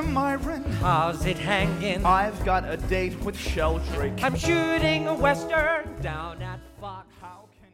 Myron. How's it hanging? I've got a date with Sheldrake. I'm shooting a western down at